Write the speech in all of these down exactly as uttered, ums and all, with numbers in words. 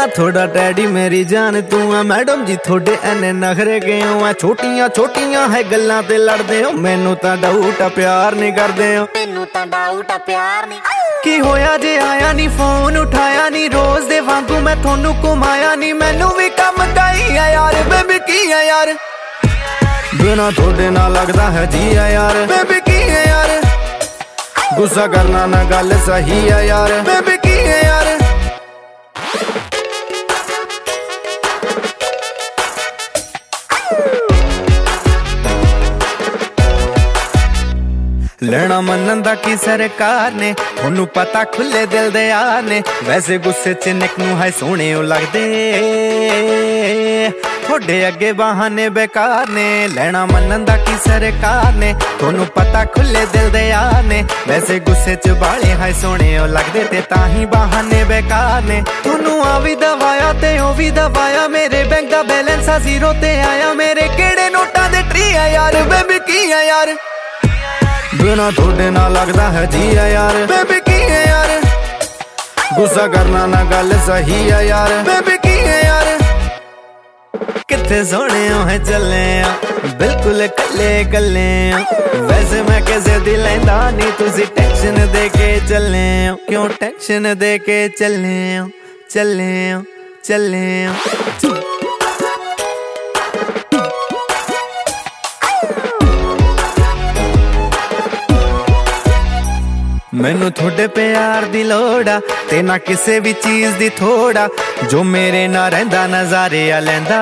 बिना थोड़ा डैडी मेरी जान तू आ मैडम जी थोड़े एने नखरे गए हो छोटियां छोटियां है गल्लां ते लड़दे हो मैनू तां डाउट प्यार नहीं करदे हो मैनू तां डाउट प्यार नहीं की होया जे आया नी फोन उठाया नी रोज दे वांगू मैं थोनू घुमाया नी मैनू भी कम काई है यार बेबी की है यार बिना थोड़े ना लगदा है जी है यार बेबी की है यार गुस्सा करना ना गल सही है यार बेबी की है यार लेना मनन दा की सरकार ने थोनू पता खुले दिल दे यार ने वैसे गुस्से च निक नू है सोहणे लगदे थोड़े अगे बहाने बेकार ने लेना मनन दा की सरकार ने थोनू पता खुले दिल दे यार ने वैसे गुस्से च बाले है सोहणे लगदे ते ताही बहाने बेकार ने थोनू आ भी दवाया ते ओ भी दवाया मेरे बैंक दा बैलेंस आ जीरो ते आया मेरे केड़े नोटां दे ट्री है यार बेबी की है यार बिना थोड़े ना लगदा है जी है यार बेबी की है यार गुस्सा करना ना गल सही है यार बेबी की है यार किथे सोने है चले बिल्कुल कले कले वैसे मैं किसे दी लैंदा नहीं तुसी टेंशन दे के चले क्यों टेंशन दे के चले चले चले मैनू थोड़े प्यार दी लोड़ा ते ना किसे भी चीज दी थोड़ा जो मेरे ना रहिंदा नजारे आ लैंदा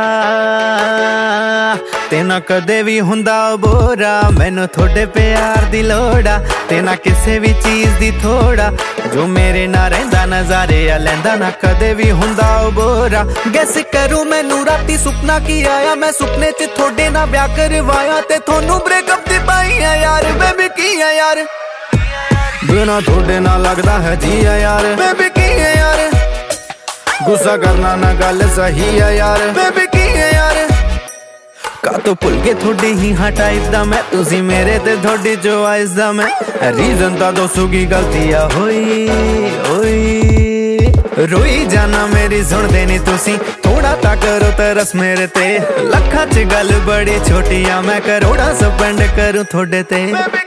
ते ना कदे भी हुंदा बोरा मैनू थोड़े प्यार दी लोड़ा ते ना किसे भी चीज दी थोड़ा जो मेरे ना रहिंदा नजारे आ लैंदा ना कदे भी हुंदा बोरा गैस करूं मैनू राती सुपना की आया मैं सुपने च थोड़े ना ब्याह करवाया ते थोनू ब्रेकअप दी पाई है यार बेबी की है यार बिना थोड़े ना लगदा है जी है यार बेबी की है यार गुस्सा करना ना गल सही है यार बेबी की है यार का तो भुल के थोड़ी ही हाँ टाइप दा मैं तुसी मेरे ते थोड़ी जो आइस दा मैं रीजन ता दसो की गलती आ होई होई रोई जाना मेरी सुन देनी तुसी थोड़ा ता करो तरस मेरे ते लखा च गल बड़ी छोटी आ मैं करोड़ा स्पेंड करूं थोड़े ते